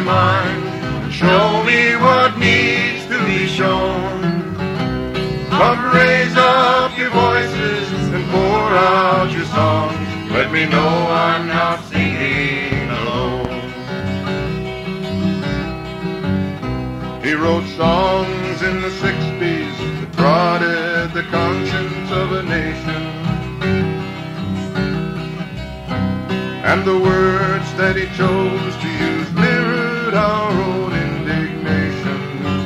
your mind and show me what needs to be shown. Come raise up your voices and pour out your songs. Let me know I'm not singing alone. He wrote songs in the 60s that prodded the conscience of a nation. And the words that he chose to use mirrored our own indignation.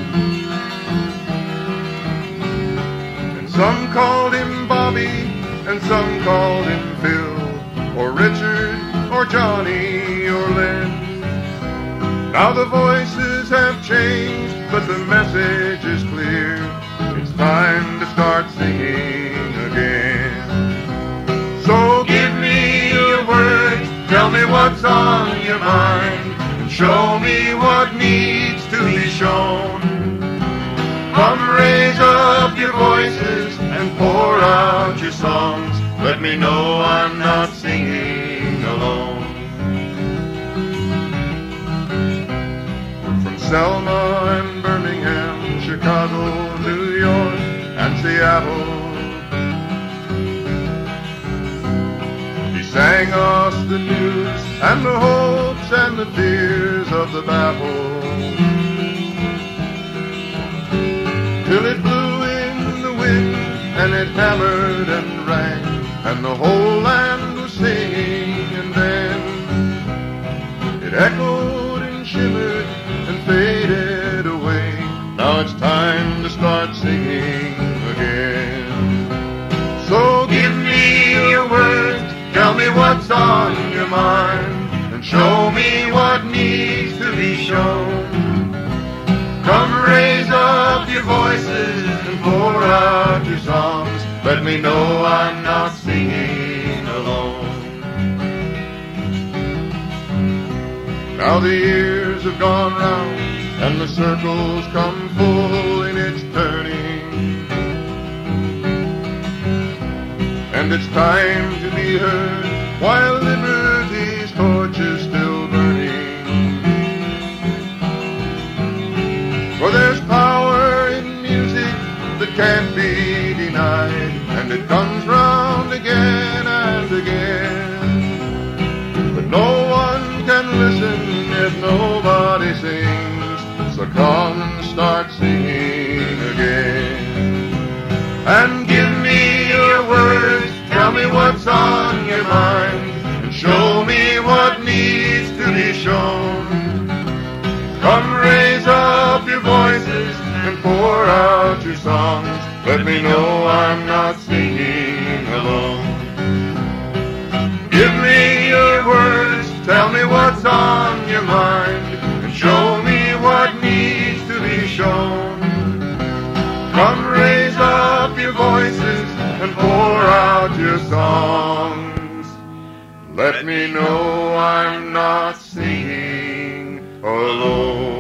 And some called him Bobby, and some called him Phil, or Richard, or Johnny, or Len. Now the voices have changed, but the message is clear. It's time to start singing again. So give me your words, tell me what's on your mind, and show me what needs to be shown. Come raise up your voices and pour out your songs. Let me know I'm not singing alone. From Selma and Birmingham, Chicago, New York, and Seattle, he sang us the news and the hopes and the fears of the battle, till it blew in the wind and it hammered and rang, and the whole land was singing, and then it echoed and shimmered and faded away. Now it's time to start singing again. So give me your words, tell me what's on your mind, and show me what needs to be shown. Come raise up your voices and pour out your songs. Let me know I'm not singing alone. Now the years have gone round and the circle's come full in its turning, and it's time to be heard while liberty's torch is still burning. For there's power in music that can't be denied, and it comes round again and again. But no one can listen if nobody sings, so come and start singing again. And give me your words, tell me what's on your mind, and show me what needs to be shown. Come raise up your voices and pour out your songs. Let me know I'm not singing alone. Give me your words, tell me what's on your mind, and show me what needs to be shown. Come raise up your voices and pour out your songs. Let me know I'm not singing alone.